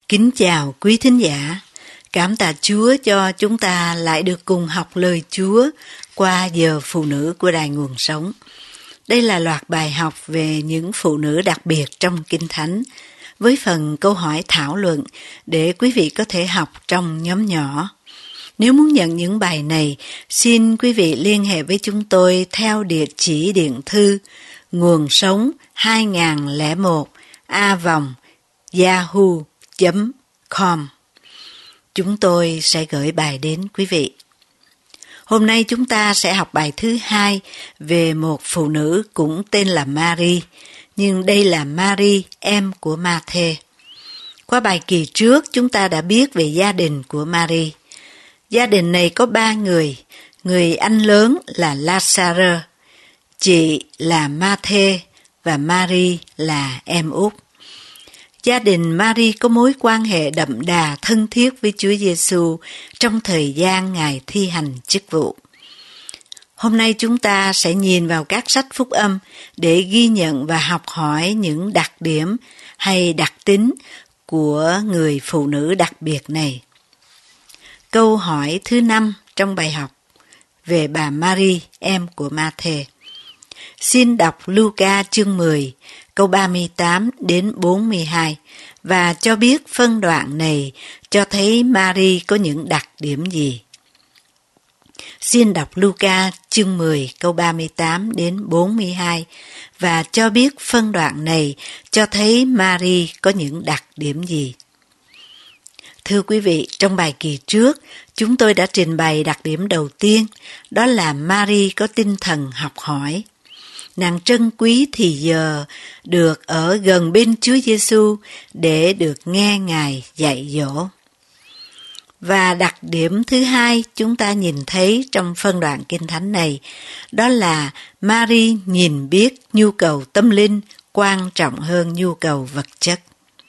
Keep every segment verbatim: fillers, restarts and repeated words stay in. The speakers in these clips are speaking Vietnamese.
Kính chào quý thính giả, cảm tạ Chúa cho chúng ta lại được cùng học lời Chúa qua giờ phụ nữ của Đài Nguồn Sống. Đây là loạt bài học về những phụ nữ đặc biệt trong Kinh Thánh, với phần câu hỏi thảo luận để quý vị có thể học trong nhóm nhỏ. Nếu muốn nhận những bài này, xin quý vị liên hệ với chúng tôi theo địa chỉ điện thư nguồn sống hai không không một a vòng yahoo chấm com. Chúng tôi sẽ gửi bài đến quý vị. Hôm nay chúng ta sẽ học bài thứ hai về một phụ nữ cũng tên là Mary, nhưng đây là Mary, em của Ma-thê. Qua bài kỳ trước, chúng ta đã biết về gia đình của Mary. Gia đình này có ba người, người anh lớn là Lazarus, chị là Ma-thê và Mary là em út. Gia đình Mary có mối quan hệ đậm đà thân thiết với Chúa Giêsu trong thời gian Ngài thi hành chức vụ. Hôm nay chúng ta sẽ nhìn vào các sách phúc âm để ghi nhận và học hỏi những đặc điểm hay đặc tính của người phụ nữ đặc biệt này. Câu hỏi thứ năm trong bài học về bà Mary, em của Ma-thê. Xin đọc Luca chương mười, câu ba mươi tám đến bốn mươi hai và cho biết phân đoạn này cho thấy Mary có những đặc điểm gì. Xin đọc Luca chương mười, câu ba mươi tám đến bốn mươi hai và cho biết phân đoạn này cho thấy Mary có những đặc điểm gì. Thưa quý vị, trong bài kỳ trước, chúng tôi đã trình bày đặc điểm đầu tiên, đó là Mary có tinh thần học hỏi. Nàng trân quý thì giờ được ở gần bên Chúa Giêsu để được nghe Ngài dạy dỗ. Và đặc điểm thứ hai chúng ta nhìn thấy trong phân đoạn Kinh Thánh này, đó là Mary nhìn biết nhu cầu tâm linh quan trọng hơn nhu cầu vật chất.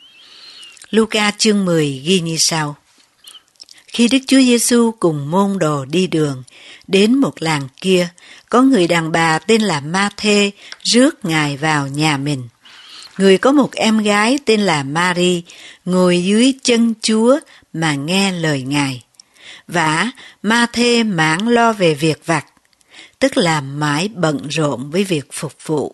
Luca chương mười ghi như sau. Khi Đức Chúa Giêsu cùng môn đồ đi đường, đến một làng kia, có người đàn bà tên là Ma-thê rước Ngài vào nhà mình. Người có một em gái tên là Mary, ngồi dưới chân Chúa mà nghe lời Ngài. Vả, Ma-thê mãn lo về việc vặt, tức là mãi bận rộn với việc phục vụ.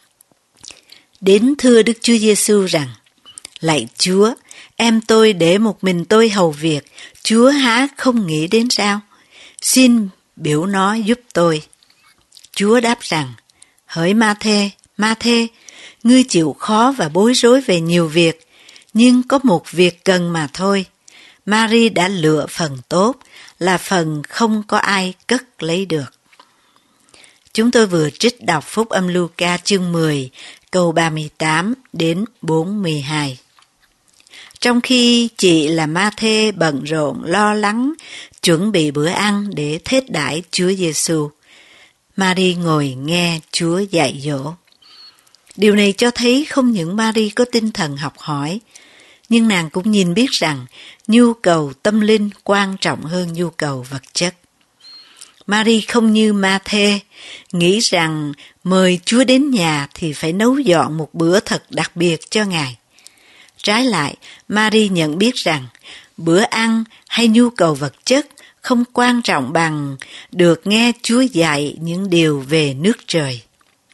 Đến thưa Đức Chúa Giêsu rằng, lạy Chúa, em tôi để một mình tôi hầu việc, Chúa há không nghĩ đến sao? Xin biểu nó giúp tôi. Chúa đáp rằng, hỡi Ma-thê, Ma-thê, ngươi chịu khó và bối rối về nhiều việc, nhưng có một việc cần mà thôi. Mary đã lựa phần tốt, là phần không có ai cất lấy được. Chúng tôi vừa trích đọc phúc âm Luca chương mười, câu ba mươi tám đến bốn mươi hai. Trong khi chị là Ma-thê bận rộn lo lắng chuẩn bị bữa ăn để thết đãi Chúa Giêsu, Mary ngồi nghe Chúa dạy dỗ. Điều này cho thấy không những Mary có tinh thần học hỏi, nhưng nàng cũng nhìn biết rằng nhu cầu tâm linh quan trọng hơn nhu cầu vật chất. Mary không như Ma-thê, nghĩ rằng mời Chúa đến nhà thì phải nấu dọn một bữa thật đặc biệt cho Ngài. Trái lại, Mary nhận biết rằng bữa ăn hay nhu cầu vật chất không quan trọng bằng được nghe Chúa dạy những điều về nước trời.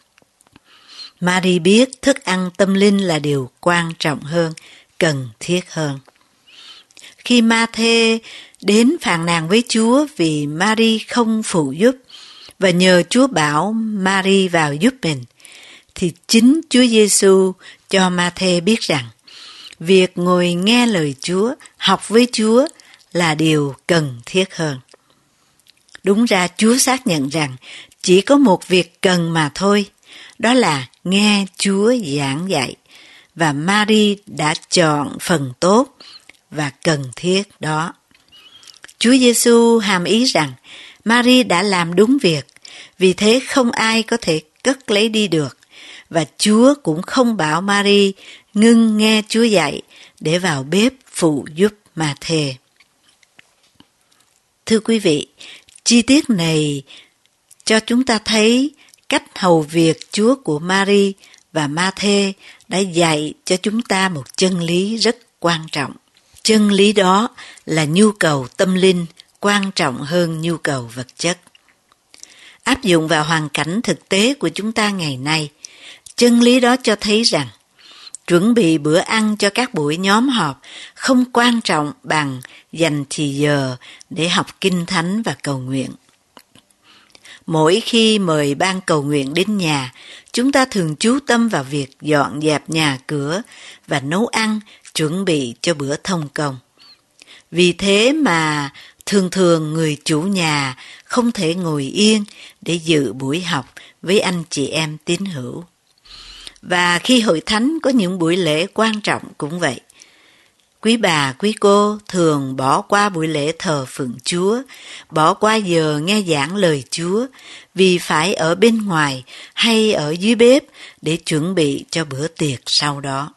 Mary biết thức ăn tâm linh là điều quan trọng hơn, cần thiết hơn. Khi Ma-thê đến phàn nàn với Chúa vì Mary không phụ giúp và nhờ Chúa bảo Mary vào giúp mình, thì chính Chúa Giêsu cho Ma-thê biết rằng việc ngồi nghe lời Chúa, học với Chúa là điều cần thiết hơn. Đúng ra Chúa xác nhận rằng chỉ có một việc cần mà thôi, đó là nghe Chúa giảng dạy, và Mary đã chọn phần tốt và cần thiết đó. Chúa Giêsu hàm ý rằng Mary đã làm đúng việc, vì thế không ai có thể cất lấy đi được, và Chúa cũng không bảo Mary ngưng nghe Chúa dạy để vào bếp phụ giúp Ma-thê. Thưa quý vị, chi tiết này cho chúng ta thấy cách hầu việc Chúa của Mary và Ma-thê đã dạy cho chúng ta một chân lý rất quan trọng. chân lý đó là nhu cầu tâm linh quan trọng hơn nhu cầu vật chất. Áp dụng vào hoàn cảnh thực tế của chúng ta ngày nay, chân lý đó cho thấy rằng chuẩn bị bữa ăn cho các buổi nhóm họp không quan trọng bằng dành thì giờ để học kinh thánh và cầu nguyện. Mỗi khi mời ban cầu nguyện đến nhà, chúng ta thường chú tâm vào việc dọn dẹp nhà cửa và nấu ăn chuẩn bị cho bữa thông công. Vì thế mà thường thường người chủ nhà không thể ngồi yên để dự buổi học với anh chị em tín hữu. Và khi hội thánh có những buổi lễ quan trọng cũng vậy. Quý bà, quý cô thường bỏ qua buổi lễ thờ phượng Chúa, bỏ qua giờ nghe giảng lời Chúa vì phải ở bên ngoài hay ở dưới bếp để chuẩn bị cho bữa tiệc sau đó.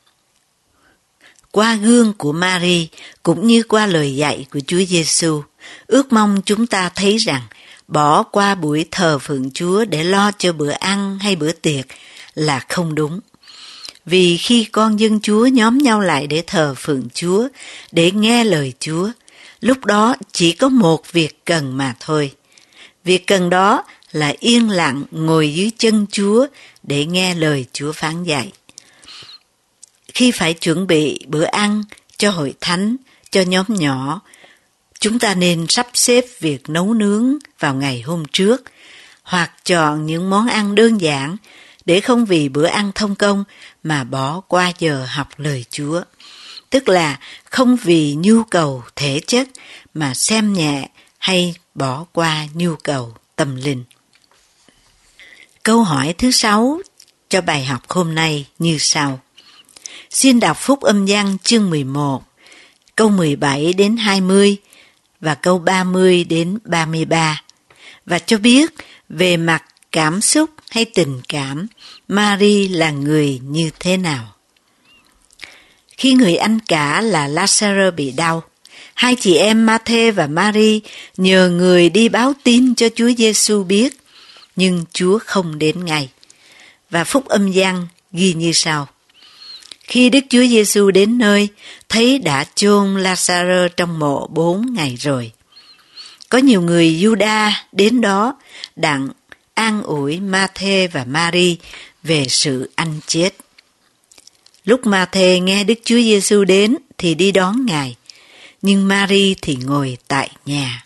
Qua gương của Mary cũng như qua lời dạy của Chúa Giêsu, ước mong chúng ta thấy rằng bỏ qua buổi thờ phượng Chúa để lo cho bữa ăn hay bữa tiệc là không đúng. Vì khi con dân Chúa nhóm nhau lại để thờ phượng Chúa, để nghe lời Chúa, lúc đó chỉ có một việc cần mà thôi. Việc cần đó là yên lặng ngồi dưới chân Chúa để nghe lời Chúa phán dạy. Khi phải chuẩn bị bữa ăn cho hội thánh, cho nhóm nhỏ, chúng ta nên sắp xếp việc nấu nướng vào ngày hôm trước, hoặc chọn những món ăn đơn giản để không vì bữa ăn thông công mà bỏ qua giờ học lời Chúa. Tức là không vì nhu cầu thể chất mà xem nhẹ hay bỏ qua nhu cầu tâm linh. Câu hỏi thứ sáu cho bài học hôm nay như sau. Xin đọc Phúc Âm Giăng chương mười một, câu mười bảy đến hai mươi và câu ba mươi đến ba mươi ba, và cho biết về mặt cảm xúc hay tình cảm, Mary là người như thế nào. Khi người anh cả là Lazarus bị đau, hai chị em Ma-thê và Mary nhờ người đi báo tin cho Chúa Giêsu biết, nhưng Chúa không đến ngay. Và Phúc Âm Giăng ghi như sau. Khi Đức Chúa Giêsu đến nơi, thấy đã chôn Lazarus trong mộ bốn ngày rồi. Có nhiều người Giu-đa đến đó đặng an ủi Ma-thê và Mary về sự anh chết. Lúc Ma-thê nghe Đức Chúa Giêsu đến thì đi đón Ngài, nhưng Mary thì ngồi tại nhà.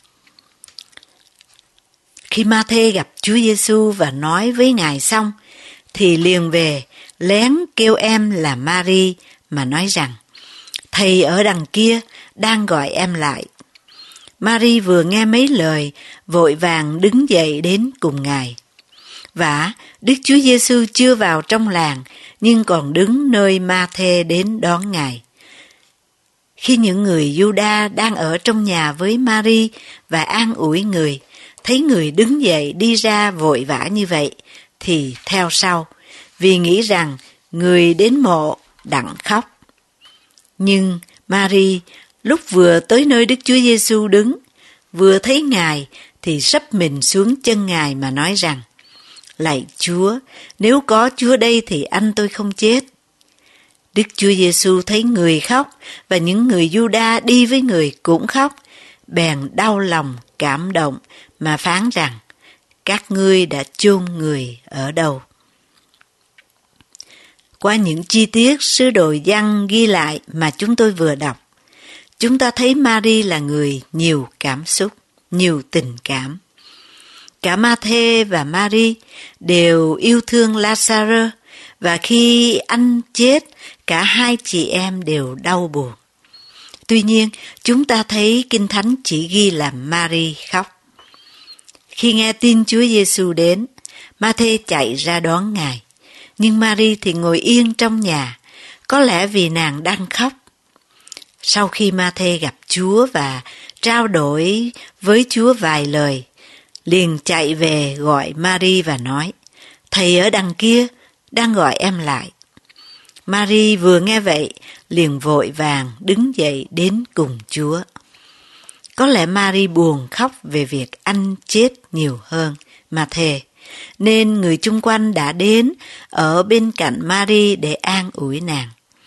Khi Ma-thê gặp Chúa Giêsu và nói với Ngài xong, thì liền về lén kêu em là Mary mà nói rằng, Thầy ở đằng kia đang gọi em lại. Mary vừa nghe mấy lời, vội vàng đứng dậy đến cùng Ngài. Vả, Đức Chúa Giêsu chưa vào trong làng, nhưng còn đứng nơi Ma-thê đến đón Ngài. Khi những người Giu-đa đang ở trong nhà với Mary và an ủi người, thấy người đứng dậy đi ra vội vã như vậy, thì theo sau, vì nghĩ rằng người đến mộ đặng khóc. Nhưng Mary lúc vừa tới nơi Đức Chúa Giêsu đứng, vừa thấy Ngài thì sấp mình xuống chân Ngài mà nói rằng, Lạy Chúa, nếu có Chúa đây thì anh tôi không chết. Đức Chúa Giêsu thấy người khóc và những người Giu-đa đi với người cũng khóc, bèn đau lòng cảm động mà phán rằng, các ngươi đã chôn người ở đâu? Qua những chi tiết sứ đồ Giăng ghi lại mà chúng tôi vừa đọc, chúng ta thấy Mary là người nhiều cảm xúc, nhiều tình cảm. Cả Ma-thê và Mary đều yêu thương Lazarus, và khi anh chết, cả hai chị em đều đau buồn. Tuy nhiên, chúng ta thấy Kinh Thánh chỉ ghi là Mary khóc. Khi nghe tin Chúa Giêsu đến, Ma-thê chạy ra đón Ngài, nhưng Mary thì ngồi yên trong nhà, có lẽ vì nàng đang khóc. Sau khi Ma-thê gặp Chúa và trao đổi với Chúa vài lời, liền chạy về gọi Mary và nói, Thầy ở đằng kia đang gọi em lại. Mary vừa nghe vậy, liền vội vàng đứng dậy đến cùng Chúa. Có lẽ Mary buồn khóc về việc anh chết nhiều hơn Ma-thê, nên người chung quanh đã đến ở bên cạnh Mary để an ủi nàng.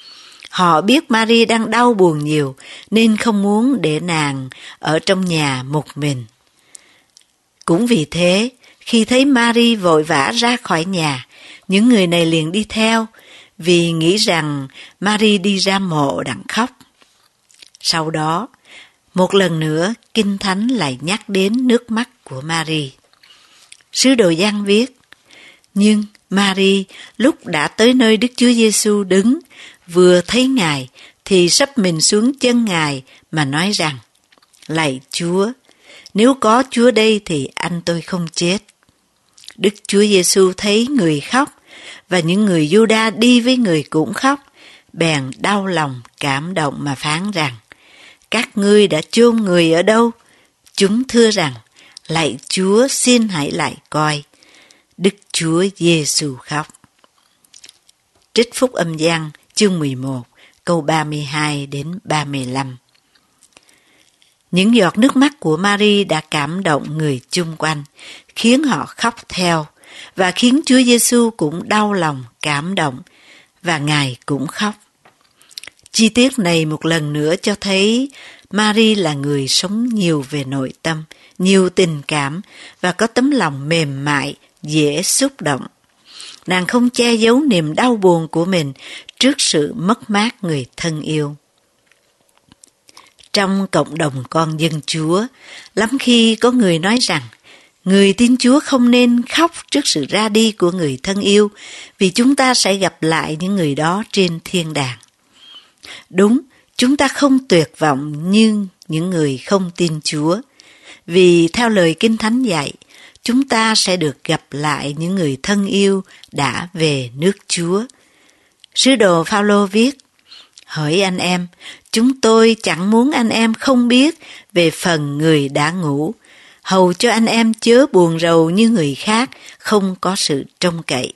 Họ biết Mary đang đau buồn nhiều nên không muốn để nàng ở trong nhà một mình. Cũng vì thế, khi thấy Mary vội vã ra khỏi nhà, những người này liền đi theo vì nghĩ rằng Mary đi ra mộ đặng khóc. Sau đó, một lần nữa, Kinh Thánh lại nhắc đến nước mắt của Mary. Sứ đồ Giăng viết, nhưng Mary lúc đã tới nơi Đức Chúa Giêsu đứng, vừa thấy Ngài thì sắp mình xuống chân Ngài mà nói rằng, lạy Chúa, nếu có Chúa đây thì anh tôi không chết. Đức Chúa Giêsu thấy người khóc và những người Giu-đa đi với người cũng khóc, bèn đau lòng cảm động mà phán rằng, các ngươi đã chôn người ở đâu? Chúng thưa rằng, lạy Chúa, xin hãy lại coi. Đức Chúa Giêsu khóc. Trích Phúc Âm Giăng chương mười một, câu ba mươi hai đến ba mươi lăm. Những giọt nước mắt của Mary đã cảm động người chung quanh, khiến họ khóc theo, và khiến Chúa Giêsu cũng đau lòng, cảm động, và Ngài cũng khóc. Chi tiết này một lần nữa cho thấy Mary là người sống nhiều về nội tâm, nhiều tình cảm và có tấm lòng mềm mại, dễ xúc động. Nàng không che giấu niềm đau buồn của mình trước sự mất mát người thân yêu. Trong cộng đồng con dân Chúa, lắm khi có người nói rằng người tin Chúa không nên khóc trước sự ra đi của người thân yêu vì chúng ta sẽ gặp lại những người đó trên thiên đàng. Đúng, chúng ta không tuyệt vọng như những người không tin Chúa, vì theo lời Kinh Thánh dạy, chúng ta sẽ được gặp lại những người thân yêu đã về nước Chúa. Sứ đồ Phao-lô viết, hỡi anh em, chúng tôi chẳng muốn anh em không biết về phần người đã ngủ, hầu cho anh em chớ buồn rầu như người khác không có sự trông cậy.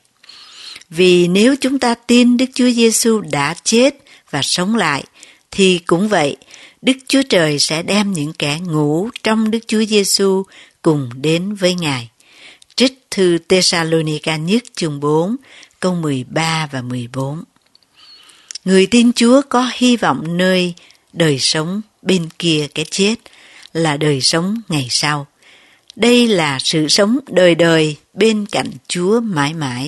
Vì nếu chúng ta tin Đức Chúa Giêsu đã chết và sống lại, thì cũng vậy, Đức Chúa Trời sẽ đem những kẻ ngủ trong Đức Chúa Giêsu cùng đến với Ngài. Trích thư Tê-sa-lô-ni-ca nhất chương bốn, câu mười ba và mười bốn. Người tin Chúa có hy vọng nơi đời sống bên kia cái chết là đời sống ngày sau. Đây là sự sống đời đời bên cạnh Chúa mãi mãi.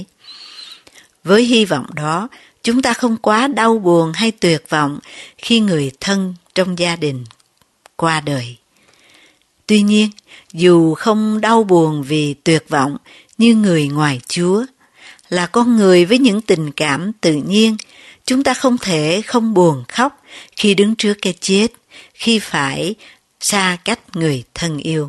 Với hy vọng đó, chúng ta không quá đau buồn hay tuyệt vọng khi người thân trong gia đình qua đời. Tuy nhiên, dù không đau buồn vì tuyệt vọng như người ngoài Chúa, là con người với những tình cảm tự nhiên, chúng ta không thể không buồn khóc khi đứng trước cái chết, khi phải xa cách người thân yêu.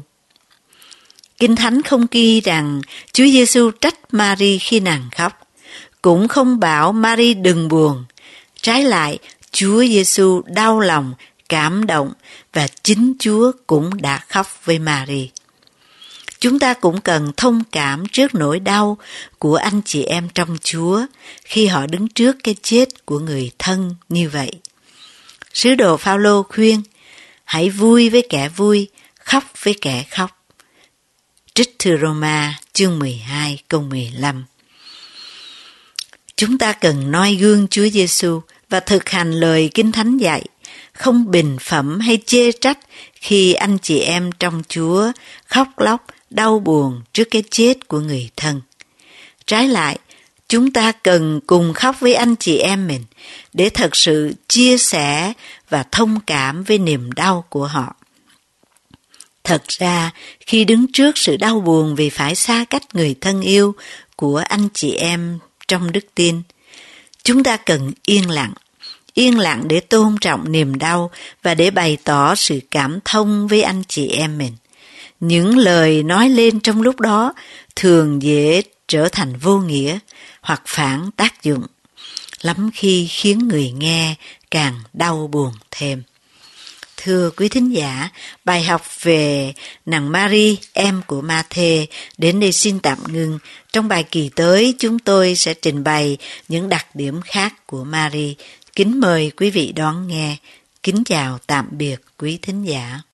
Kinh Thánh không ghi rằng Chúa Giêsu trách Mary khi nàng khóc, cũng không bảo Mary đừng buồn. Trái lại, Chúa Giêsu đau lòng, cảm động và chính Chúa cũng đã khóc với Mary. Chúng ta cũng cần thông cảm trước nỗi đau của anh chị em trong Chúa khi họ đứng trước cái chết của người thân như vậy. Sứ đồ Phao-lô khuyên, hãy vui với kẻ vui, khóc với kẻ khóc. Trích thư Rô-ma chương mười hai câu mười lăm. Chúng ta cần noi gương Chúa Giêsu và thực hành lời Kinh Thánh dạy, không bình phẩm hay chê trách khi anh chị em trong Chúa khóc lóc, đau buồn trước cái chết của người thân. Trái lại, chúng ta cần cùng khóc với anh chị em mình để thật sự chia sẻ và thông cảm với niềm đau của họ. Thật ra, khi đứng trước sự đau buồn vì phải xa cách người thân yêu của anh chị em trong đức tin, chúng ta cần yên lặng, yên lặng để tôn trọng niềm đau và để bày tỏ sự cảm thông với anh chị em mình. Những lời nói lên trong lúc đó thường dễ trở thành vô nghĩa hoặc phản tác dụng, lắm khi khiến người nghe càng đau buồn thêm. Thưa quý thính giả, bài học về nàng Mary, em của Ma-thê, đến đây xin tạm ngưng. Trong bài kỳ tới, chúng tôi sẽ trình bày những đặc điểm khác của Mary. Kính mời quý vị đón nghe. Kính chào tạm biệt quý thính giả.